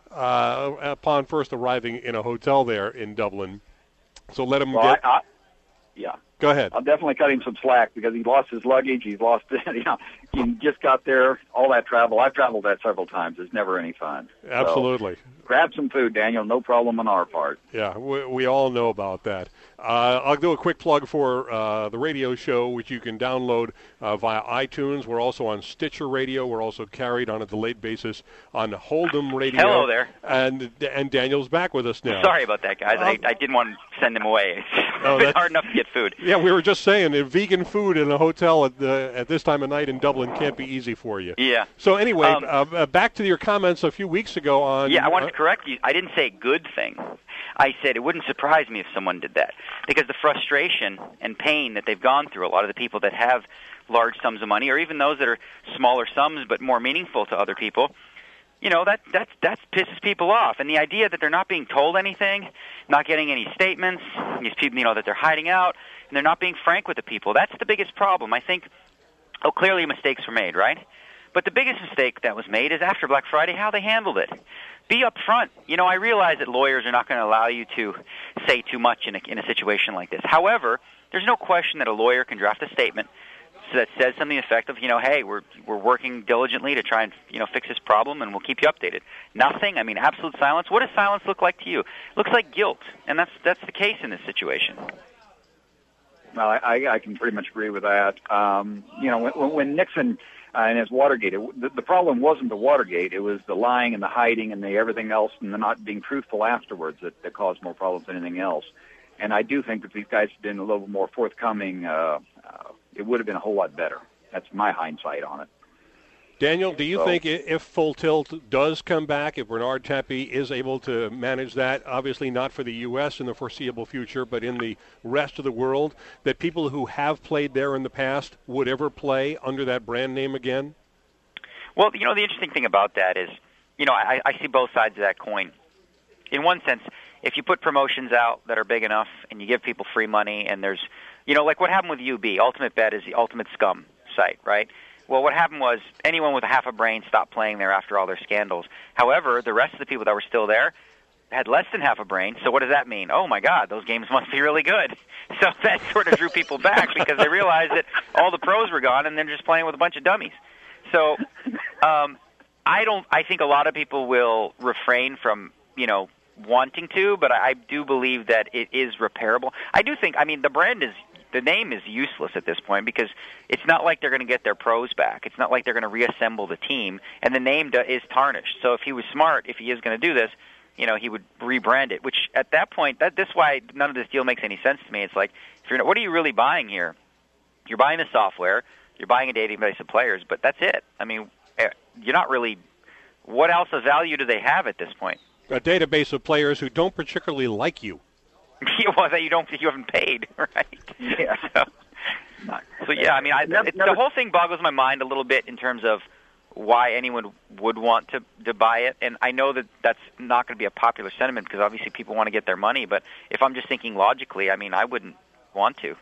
upon first arriving in a hotel there in Dublin. So let him get... Yeah. Go ahead. I'll definitely cut him some slack because he lost his luggage. He's lost, he just got there, all that travel. I've traveled that several times. It's never any fun. Absolutely. So, grab some food, Daniel. No problem on our part. Yeah, we all know about that. I'll do a quick plug for the radio show, which you can download via iTunes. We're also on Stitcher Radio. We're also carried on a delayed basis on Hold'em Radio. Hello there. And Daniel's back with us now. Sorry about that, guys. I didn't want to send him away. It's been hard enough to get food. Yeah, we were just saying that vegan food in a hotel at this time of night in Dublin can't be easy for you. Yeah. So anyway, back to your comments a few weeks ago on... Yeah, I wanted to correct you. I didn't say good thing. I said it wouldn't surprise me if someone did that, because the frustration and pain that they've gone through, a lot of the people that have large sums of money, or even those that are smaller sums but more meaningful to other people, that pisses people off. And the idea that they're not being told anything, not getting any statements, these people, that they're hiding out, and they're not being frank with the people, that's the biggest problem. I think, clearly mistakes were made, right? But the biggest mistake that was made is after Black Friday, how they handled it. Be upfront. I realize that lawyers are not going to allow you to say too much in a situation like this. However, there's no question that a lawyer can draft a statement that says something effective, hey, we're working diligently to try and, fix this problem, and we'll keep you updated. Nothing, absolute silence. What does silence look like to you? It looks like guilt, and that's the case in this situation. Well, I can pretty much agree with that. When Nixon... and his Watergate, the problem wasn't the Watergate. It was the lying and the hiding and the everything else and the not being truthful afterwards that caused more problems than anything else. And I do think that these guys had been a little more forthcoming. It would have been a whole lot better. That's my hindsight on it. Daniel, do you think if Full Tilt does come back, if Bernard Tapie is able to manage that, obviously not for the U.S. in the foreseeable future, but in the rest of the world, that people who have played there in the past would ever play under that brand name again? Well, the interesting thing about that is, I see both sides of that coin. In one sense, if you put promotions out that are big enough and you give people free money and there's, like what happened with UB, Ultimate Bet is the ultimate scum site, right? Well, what happened was anyone with half a brain stopped playing there after all their scandals. However, the rest of the people that were still there had less than half a brain. So what does that mean? Oh, my God, those games must be really good. So that sort of drew people back because they realized that all the pros were gone and they're just playing with a bunch of dummies. So I think a lot of people will refrain from, wanting to, but I do believe that it is repairable. I do think, the name is useless at this point because it's not like they're going to get their pros back. It's not like they're going to reassemble the team, and the name is tarnished. So if he was smart, if he is going to do this, he would rebrand it, which at that point, this is why none of this deal makes any sense to me. It's like, what are you really buying here? You're buying the software, you're buying a database of players, but that's it. You're not really, what else of value do they have at this point? A database of players who don't particularly like you. Well, that you haven't paid, right? Yeah. So yeah, the whole thing boggles my mind a little bit in terms of why anyone would want to buy it. And I know that that's not going to be a popular sentiment because obviously people want to get their money. But if I'm just thinking logically, I wouldn't want to.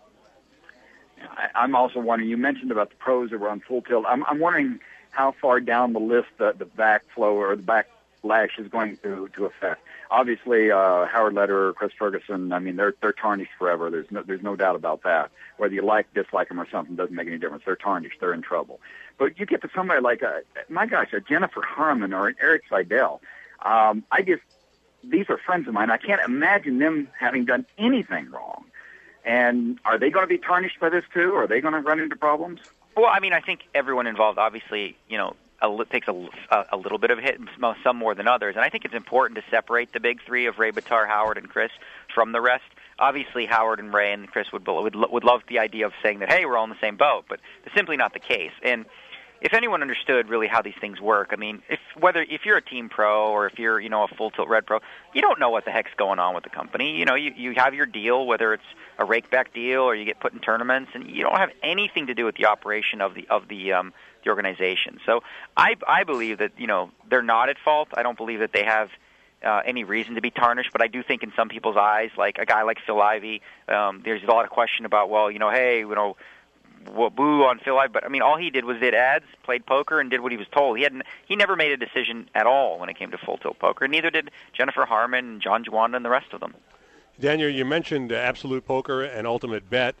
I'm also wondering, you mentioned about the pros that were on Full Tilt. I'm wondering how far down the list the backflow or the back lash is going to affect. Obviously, Howard Lederer, Chris Ferguson, I mean, they're tarnished forever. There's no doubt about that. Whether you dislike them or something doesn't make any difference. They're tarnished. They're in trouble. But you get to somebody like, a Jennifer Harman or an Eric Seidel. These are friends of mine. I can't imagine them having done anything wrong. And are they going to be tarnished by this too? Are they going to run into problems? Well, I mean, I think everyone involved, obviously, takes a little bit of a hit, some more than others. And I think it's important to separate the big three of Ray, Bitar, Howard, and Chris from the rest. Obviously, Howard and Ray and Chris would love the idea of saying that, hey, we're all in the same boat, but it's simply not the case. And if anyone understood really how these things work, I mean, if you're a team pro or if you're, a full tilt red pro, you don't know what the heck's going on with the company. You have your deal, whether it's a rake-back deal or you get put in tournaments, and you don't have anything to do with the operation of the organization. So I believe that, they're not at fault. I don't believe that they have any reason to be tarnished, but I do think in some people's eyes, like a guy like Phil Ivey, there's a lot of question about, boo on Phil Ivey, but I mean, all he did was did ads, played poker, and did what he was told. He never made a decision at all when it came to full tilt poker. Neither did Jennifer Harman, John Juanda, and the rest of them. Daniel, you mentioned Absolute Poker and Ultimate Bet.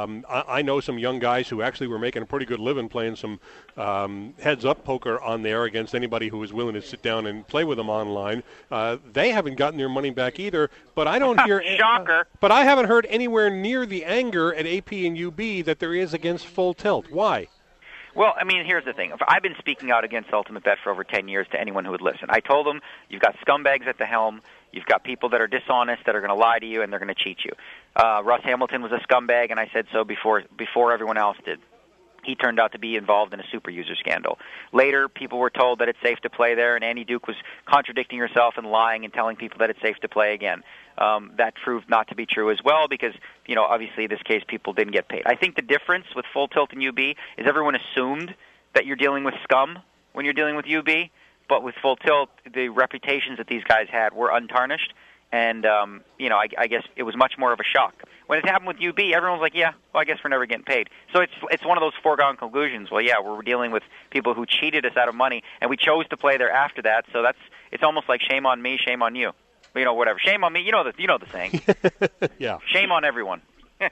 I know some young guys who actually were making a pretty good living playing some heads-up poker on there against anybody who was willing to sit down and play with them online. They haven't gotten their money back either, but I don't hear shocker. But I haven't heard anywhere near the anger at AP and UB that there is against Full Tilt. Why? Well, I mean, here's the thing. I've been speaking out against Ultimate Bet for over 10 years to anyone who would listen. I told them, you've got scumbags at the helm. You've got people that are dishonest, that are going to lie to you, and they're going to cheat you. Russ Hamilton was a scumbag, and I said so before everyone else did. He turned out to be involved in a super user scandal. Later, people were told that it's safe to play there, and Annie Duke was contradicting herself and lying and telling people that it's safe to play again. That proved not to be true as well because, obviously in this case, people didn't get paid. I think the difference with Full Tilt and UB is everyone assumed that you're dealing with scum when you're dealing with UB. But with Full Tilt, the reputations that these guys had were untarnished, and I guess it was much more of a shock. When it happened with UB, everyone was like, "Yeah, well, I guess we're never getting paid." So it's one of those foregone conclusions. Well, yeah, we're dealing with people who cheated us out of money, and we chose to play there after that. So it's almost like shame on me, shame on you. Whatever. Shame on me. You know the saying. Yeah. Shame on everyone.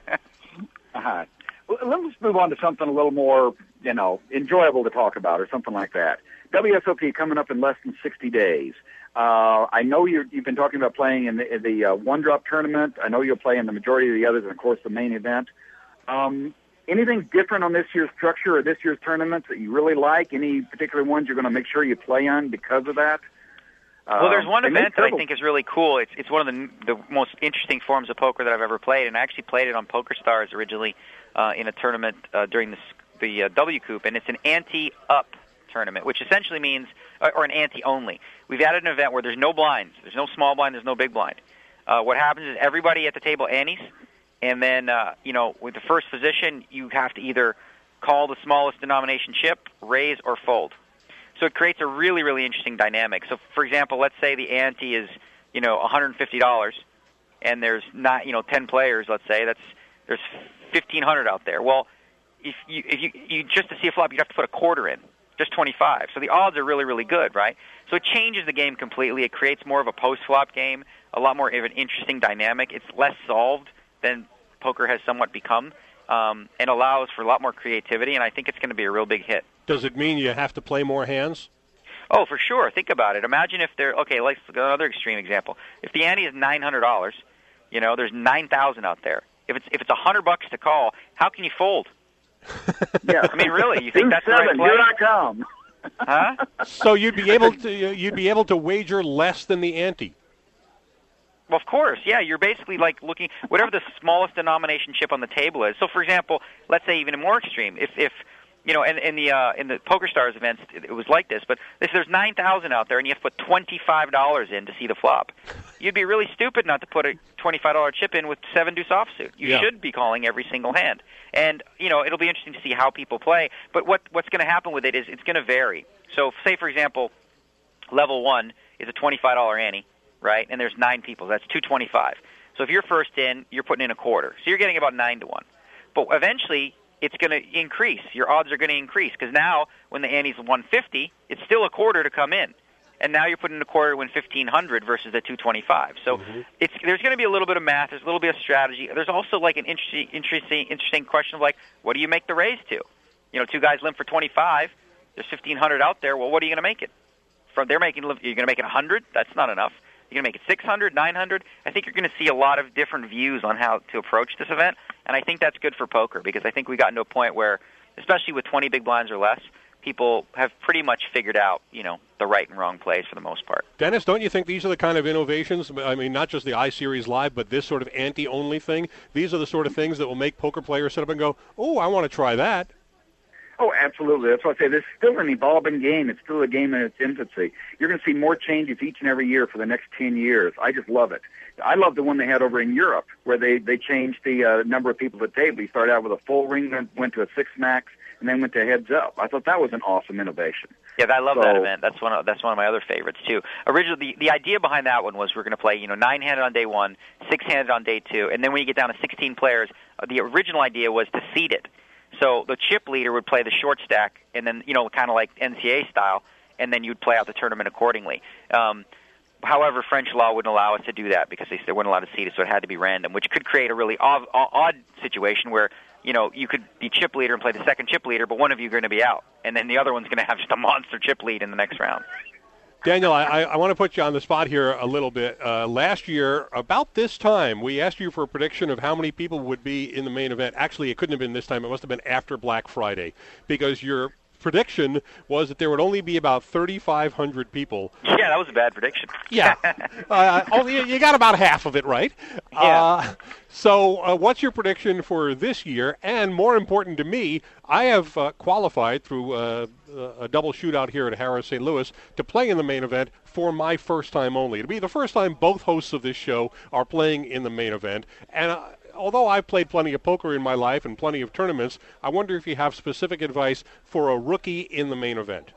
Uh-huh. Well, let's move on to something a little more, enjoyable to talk about, or something like that. WSOP coming up in less than 60 days. I know you've been talking about playing in the one-drop tournament. I know you'll play in the majority of the others, and, of course, the main event. Anything different on this year's structure or this year's tournament that you really like? Any particular ones you're going to make sure you play on because of that? Well, there's one event that I think is really cool. It's one of the most interesting forms of poker that I've ever played, and I actually played it on PokerStars originally in a tournament during the W Coupe, and it's an ante-up tournament, which essentially means, or an ante-only. We've added an event where there's no blinds. There's no small blind. There's no big blind. What happens is everybody at the table antes, and then, with the first position, you have to either call the smallest denomination chip, raise, or fold. So it creates a really, really interesting dynamic. So, for example, let's say the ante is, $150, and there's not, 10 players. Let's say there's 1,500 out there. Well, if you just to see a flop, you'd have to put a quarter in, just 25. So the odds are really, really good, right? So it changes the game completely. It creates more of a post-flop game, a lot more of an interesting dynamic. It's less solved than poker has somewhat become, and allows for a lot more creativity. And I think it's going to be a real big hit. Does it mean you have to play more hands? Oh, for sure. Think about it. Imagine if let's go another extreme example. If the ante is $900, there's 9,000 out there. If it's $100 to call, how can you fold? Yeah, I mean, really, you think that's the right play? Here I come. Huh? So you'd be able to wager less than the ante. Well, of course, yeah. You're basically like looking whatever the smallest denomination chip on the table is. So, for example, let's say even more extreme. If in the PokerStars events, it was like this. But if there's 9,000 out there and you have to put $25 in to see the flop, you'd be really stupid not to put a $25 chip in with 7-deuce offsuit. You should be calling every single hand. And, it'll be interesting to see how people play. But what's going to happen with it is it's going to vary. So, say, for example, level 1 is a $25 ante, right? And there's 9 people. That's $225. So if you're first in, you're putting in a quarter. So you're getting about 9 to 1. But eventually, it's going to increase. Your odds are going to increase because now when the ante's $150, it's still a quarter to come in. and now you're putting in a quarter to win 1,500 versus the 225. So there's going to be a little bit of math. There's a little bit of strategy. There's also like an interesting question of like, what do you make the raise to? You know, two guys limp for 25. There's 1,500 out there. Well, what are you going to make it? You're going to make it 100? That's not enough. You're going to make it 600, 900. I think you're going to see a lot of different views on how to approach this event, and I think that's good for poker because I think we've gotten to a point where, especially with 20 big blinds or less, people have pretty much figured out, you know, the right and wrong plays for the most part. Dennis, don't you think these are the kind of innovations, I mean, not just the iSeries Live, but this sort of ante-only thing? These are the sort of things that will make poker players sit up and go, oh, I want to try that. Oh, absolutely. That's why I say this is still an evolving game. It's still a game in its infancy. You're going to see more changes each and every year for the next 10 years. I just love it. I love the one they had over in Europe where they changed the number of people at the table. You started out with a full ring, then went to a 6 max, and then went to heads up. I thought that was an awesome innovation. Yeah, I love that event. That's one of my other favorites too. Originally, the idea behind that one was we're going to play 9-handed on day 1, 6-handed on day 2, and then when you get down to 16 players, the original idea was to seed it. So the chip leader would play the short stack, and then kind of like NCAA style, and then you'd play out the tournament accordingly. However, French law wouldn't allow us to do that because they weren't allowed to seed it, so it had to be random, which could create a really odd situation where you could be chip leader and play the second chip leader, but one of you are going to be out, and then the other one's going to have just a monster chip lead in the next round. Daniel, I want to put you on the spot here a little bit. Last year, about this time, we asked you for a prediction of how many people would be in the main event. Actually, it couldn't have been this time. It must have been after Black Friday because your prediction was that there would only be about 3,500 people. Yeah, that was a bad prediction. Yeah. You got about half of it right. Yeah. So what's your prediction for this year? And more important to me, I have qualified through a double shootout here at Harrah's St. Louis to play in the main event for my first time only. It'll be the first time both hosts of this show are playing in the main event. And although I've played plenty of poker in my life and plenty of tournaments, I wonder if you have specific advice for a rookie in the main event.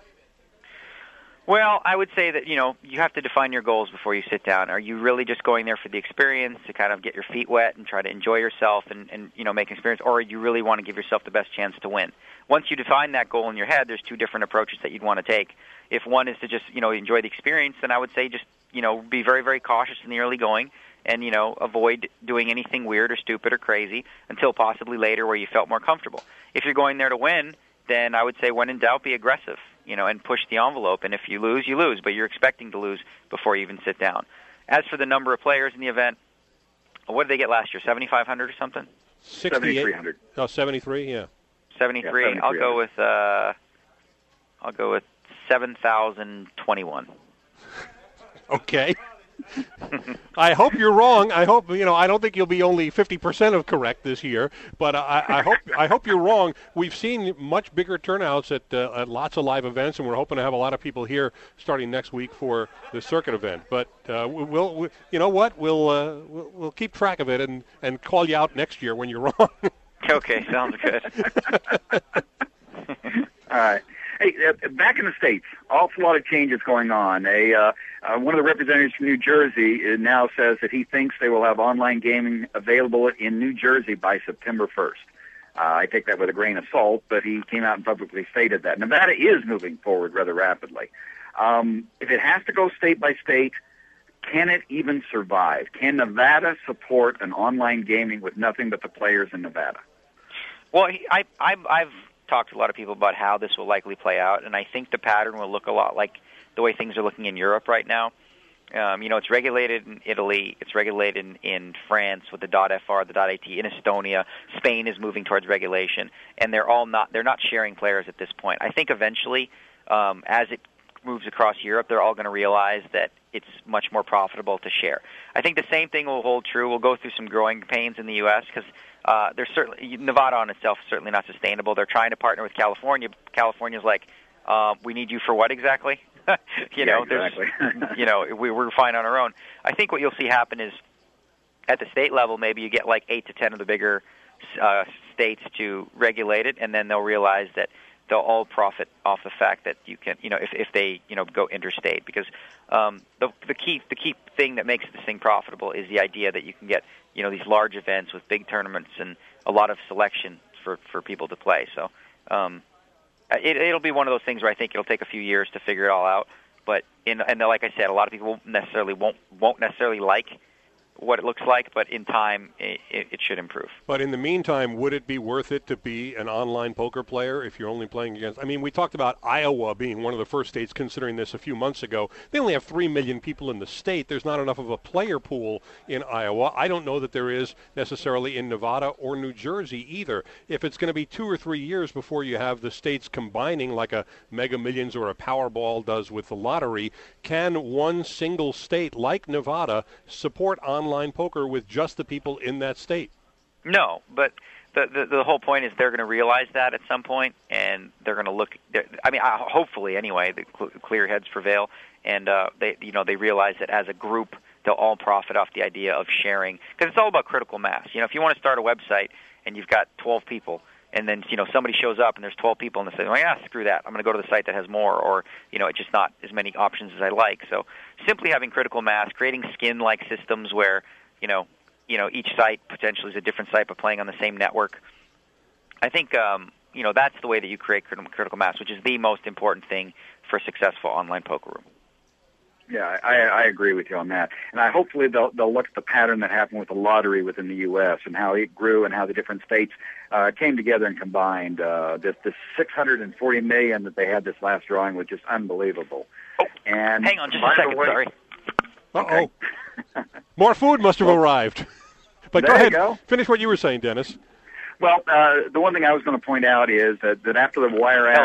Well, I would say that, you have to define your goals before you sit down. Are you really just going there for the experience to kind of get your feet wet and try to enjoy yourself and make an experience, or do you really want to give yourself the best chance to win? Once you define that goal in your head, there's two different approaches that you'd want to take. If one is to just, enjoy the experience, then I would say just, be very, very cautious in the early going and, avoid doing anything weird or stupid or crazy until possibly later where you felt more comfortable. If you're going there to win, then I would say when in doubt, be aggressive, and push the envelope. And if you lose, you lose, but you're expecting to lose before you even sit down. As for the number of players in the event, what did they get last year, 7,500 or something? 7,300. Oh, 73, yeah. 73. Yeah, I'll go with 7,021. Okay. I hope you're wrong. I hope I don't think you'll be only 50% of correct this year, but I hope you're wrong. We've seen much bigger turnouts at lots of live events, and we're hoping to have a lot of people here starting next week for the circuit event. But we'll keep track of it and call you out next year when you're wrong. Okay, sounds good. All right. Hey, back in the States, awful lot of changes going on. One of the representatives from New Jersey now says that he thinks they will have online gaming available in New Jersey by September 1st. I take that with a grain of salt, but he came out and publicly stated that. Nevada is moving forward rather rapidly. If it has to go state by state, can it even survive? Can Nevada support an online gaming with nothing but the players in Nevada? Well, I've talked to a lot of people about how this will likely play out, and I think the pattern will look a lot like the way things are looking in Europe right now. It's regulated in Italy, it's regulated in France with the .fr, the .at, in Estonia. Spain is moving towards regulation, and they're not sharing players at this point. I think eventually, as it moves across Europe, they're all going to realize that it's much more profitable to share. I think the same thing will hold true. We'll go through some growing pains in the U.S. because there's certainly Nevada on itself is certainly not sustainable. They're trying to partner with California. California's like, we need you for what exactly? Exactly. We're fine on our own. I think what you'll see happen is at the state level, maybe you get like 8 to 10 of the bigger states to regulate it, and then they'll realize that they'll all profit off the fact that you can, if they, go interstate. Because the key thing that makes this thing profitable is the idea that you can get, these large events with big tournaments and a lot of selection for people to play. So it'll be one of those things where I think it'll take a few years to figure it all out. But like I said, a lot of people won't necessarily like what it looks like, but in time, it should improve. But in the meantime, would it be worth it to be an online poker player if you're only playing against? I mean, we talked about Iowa being one of the first states considering this a few months ago. They only have 3 million people in the state. There's not enough of a player pool in Iowa. I don't know that there is necessarily in Nevada or New Jersey either. If it's going to be 2 or 3 years before you have the states combining like a Mega Millions or a Powerball does with the lottery, can one single state like Nevada support online poker with just the people in that state? No, but the whole point is they're going to realize that at some point, and they're going to look. I mean, hopefully, anyway, the clear heads prevail, and they realize that as a group, they'll all profit off the idea of sharing, because it's all about critical mass. If you want to start a website and you've got 12 people, and then somebody shows up and there's 12 people, and they say, "Oh yeah, screw that, I'm going to go to the site that has more," or it's just not as many options as I like. So simply having critical mass, creating skin-like systems where each site potentially is a different site but playing on the same network. I think that's the way that you create critical mass, which is the most important thing for a successful online poker room. Yeah, I agree with you on that. And hopefully they'll look at the pattern that happened with the lottery within the U.S. and how it grew and how the different states came together and combined. This $640 million that they had this last drawing was just unbelievable. Oh, and hang on just a second, sorry. Uh-oh. More food must have arrived. But go ahead. Finish what you were saying, Dennis. Well, the one thing I was going to point out is that after the Wire Act,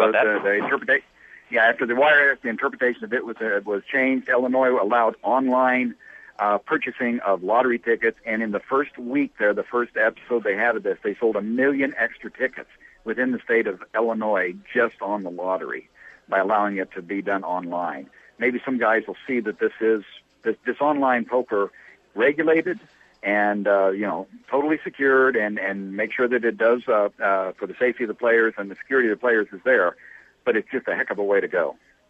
after the Wire Act, the interpretation of it was changed. Illinois allowed online purchasing of lottery tickets, and in the first week there, the first episode they had of this, they sold 1 million extra tickets within the state of Illinois just on the lottery by allowing it to be done online. Maybe some guys will see that this online poker regulated and totally secured, and make sure that it does for the safety of the players and the security of the players is there. But it's just a heck of a way to go.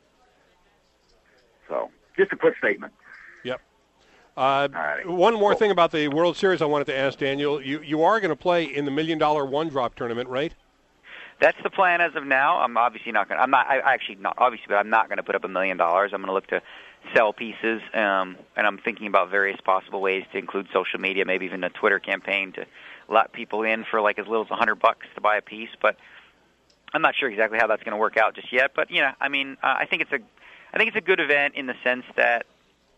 So, just a quick statement. Yep. One more thing about the World Series I wanted to ask, Daniel. You are going to play in the $1 Million one-drop tournament, right? That's the plan as of now. I'm obviously not going to. But I'm not going to put up $1 million. I'm going to look to sell pieces, and I'm thinking about various possible ways to include social media, maybe even a Twitter campaign to let people in for like as little as $100 to buy a piece. But I'm not sure exactly how that's going to work out just yet. But I think it's a good event in the sense that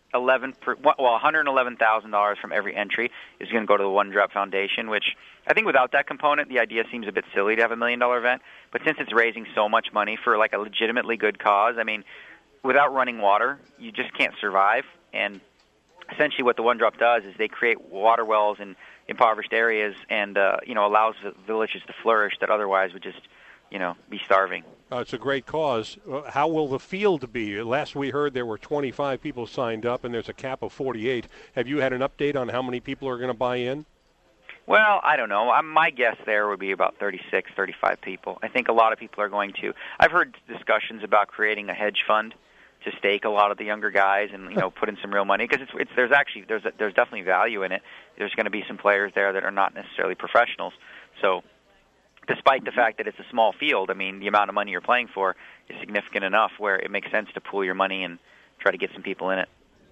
$111,000 from every entry is going to go to the One Drop Foundation, which I think without that component, the idea seems a bit silly to have $1 million event. But since it's raising so much money for like a legitimately good cause, I mean, without running water, you just can't survive. And essentially what the One Drop does is they create water wells in impoverished areas and allows the villages to flourish that otherwise would just be starving. It's a great cause. How will the field be? Last we heard there were 25 people signed up, and there's a cap of 48. Have you had an update on how many people are going to buy in? Well, I don't know. My guess there would be about 36, 35 people. I think a lot of people are going to. I've heard discussions about creating a hedge fund to stake a lot of the younger guys and put in some real money, because there's definitely value in it. There's going to be some players there that are not necessarily professionals, so. Despite the fact that it's a small field, I mean, the amount of money you're playing for is significant enough where it makes sense to pool your money and try to get some people in it.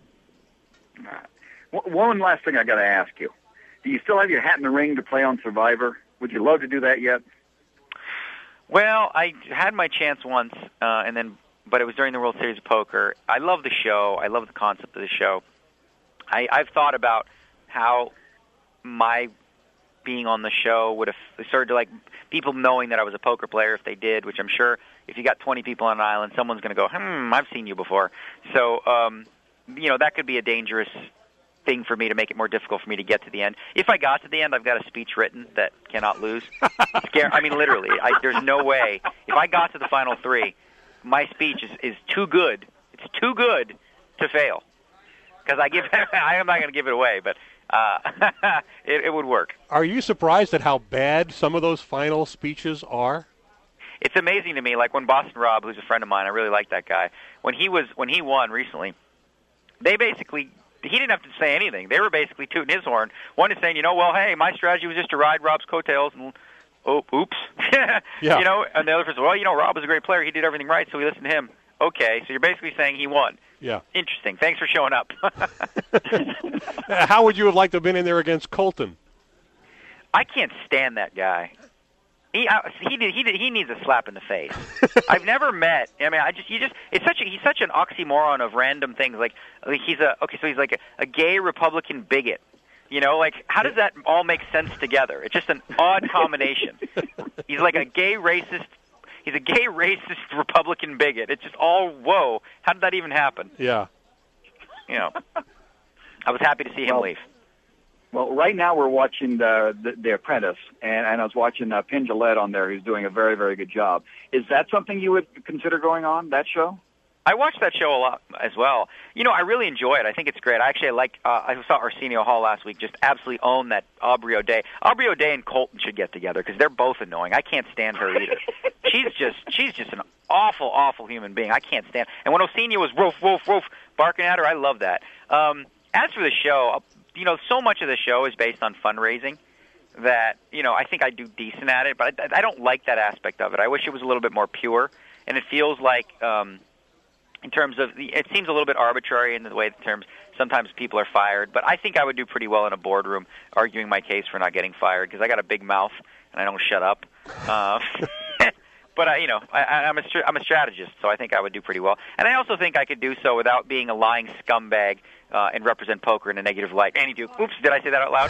One last thing I got to ask you. Do you still have your hat in the ring to play on Survivor? Would you love to do that yet? Well, I had my chance once, but it was during the World Series of Poker. I love the show. I love the concept of the show. I've thought about how my being on the show would have started to, like, people knowing that I was a poker player if they did, which I'm sure if you got 20 people on an island, someone's going to go, I've seen you before. So, that could be a dangerous thing for me to make it more difficult for me to get to the end. If I got to the end, I've got a speech written that cannot lose. Literally, there's no way. If I got to the final three, my speech is too good. It's too good to fail. Because I am not going to give it away, but it would work. Are you surprised at how bad some of those final speeches are? It's amazing to me. Like when Boston Rob, who's a friend of mine, I really like that guy. When he won recently, he didn't have to say anything. They were basically tooting his horn. One is saying, hey, my strategy was just to ride Rob's coattails, and oops. Yeah. And the other person, Rob was a great player. He did everything right, so we listened to him. Okay, so you're basically saying he won. Yeah. Interesting. Thanks for showing up. How would you have liked to have been in there against Colton? I can't stand that guy. He needs a slap in the face. I've never met. I mean, he's such an oxymoron of random things. Like he's like a gay Republican bigot. You know, like how does that all make sense together? It's just an odd combination. He's like a gay racist. He's a gay racist Republican bigot. It's just all whoa. How did that even happen? Yeah. You know, I was happy to see him leave. Well, right now we're watching the Apprentice, and I was watching Penn Jillette on there, who's doing a very, very good job. Is that something you would consider going on, that show? I watched that show a lot as well. You know, I really enjoy it. I think it's great. I saw Arsenio Hall last week just absolutely own that Aubrey O'Day. Aubrey O'Day and Colton should get together because they're both annoying. I can't stand her either. She's just an awful, awful human being. I can't stand. And when Arsenio was woof, woof, woof, barking at her, I love that. As for the show, you know, so much of the show is based on fundraising that, you know, I think I do decent at it, but I don't like that aspect of it. I wish it was a little bit more pure, and it feels like, in terms of, it seems a little bit arbitrary in the way the terms, sometimes people are fired, but I think I would do pretty well in a boardroom arguing my case for not getting fired, because I got a big mouth, and I don't shut up. But I'm a strategist, so I think I would do pretty well. And I also think I could do so without being a lying scumbag and represent poker in a negative light. Oops, did I say that out loud?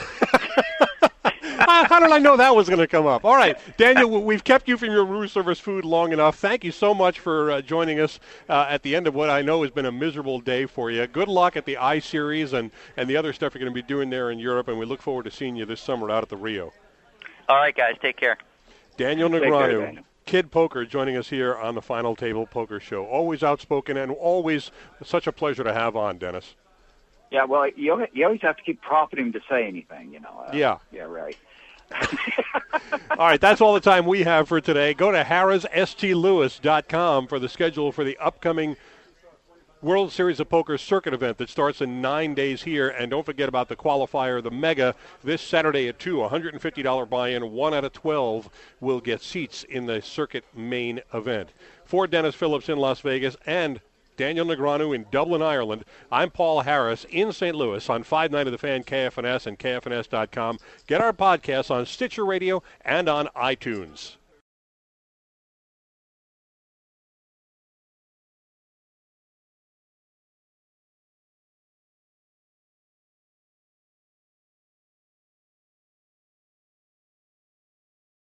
How did I know that was going to come up? All right, Daniel, we've kept you from your room service food long enough. Thank you so much for joining us at the end of what I know has been a miserable day for you. Good luck at the I-Series and the other stuff you're going to be doing there in Europe, and we look forward to seeing you this summer out at the Rio. All right, guys, take care. Daniel Negreanu, Kid Poker, joining us here on the Final Table Poker Show. Always outspoken and always such a pleasure to have on, Dennis. Yeah, well, you always have to keep profiting to say anything, you know. Yeah. Yeah, right. All right, that's all the time we have for today. Go to harrahstlewis.com for the schedule for the upcoming World Series of Poker circuit event that starts in 9 days here. And don't forget about the qualifier, the Mega, this Saturday at 2, $150 buy-in. 1 out of 12 will get seats in the circuit main event. For Dennis Phillips in Las Vegas and Daniel Negreanu in Dublin, Ireland, I'm Paul Harris in St. Louis on 590 The Fan, KFNS, and KFNS.com. Get our podcasts on Stitcher Radio and on iTunes.